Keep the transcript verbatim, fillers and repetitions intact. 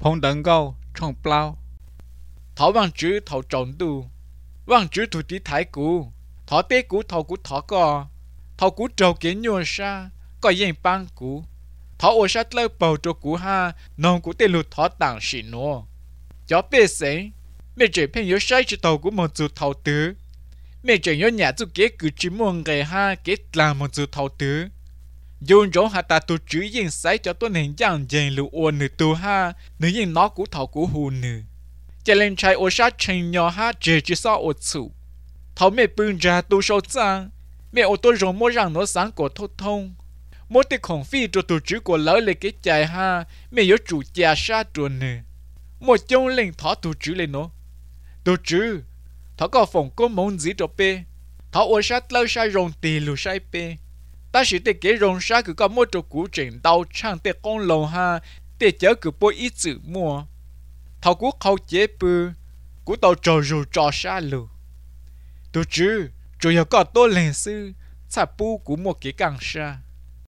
phong đằng gâu trong plau thọ bằng chữ thọ tròn tu bằng chữ thủ tí thái cú thọ tê cú thọ cú thọ cò thọ cú trâu kiến nhua sa có yên băng cú thọ ô sa lơ bầu cho cú ha nông cú tê lụt thọ tảng xỉ nô chó bê sấy mẹ trẻ phèn yếu sai chỉ tàu cú một chú thọ tứ mẹ trẻ yếu nhà chú kế cứ chỉ muốn ngày ha kế làm một chú thọ tứ dùng giống hạ ta tu chữ yên sai cho tôi nên giang dành lụ ôn nữ tu ha nữ yên nó cú thọ cú hù nữ cho nên trai ô sa trình nhỏ ha chỉ chỉ sao ô chủ thọ mẹ bưng ra tu sâu trang mẹ ô tô rồng mua rằng nó sáng của thô thông mỗi tiết khổng phi cho tổ chức của lỡ lấy cái chạy ha mẹ yếu chủ cha sa tuần nè một trong lệnh thọ tổ chức lên nó tổ chức thọ có phòng có món gì cho pe thọ ô sát lâu sa rồng tì lù sai pe ta chỉ để cái rồng sa cứ có một chỗ cũ trình đau trang để con lồng ha để chở cứ bôi ít chữ mua thọ cũ khâu chế bự cũ tàu trò rù trò sa lù tổ chức chủ yếu có tôi lên sư chả bu của một cái càng sa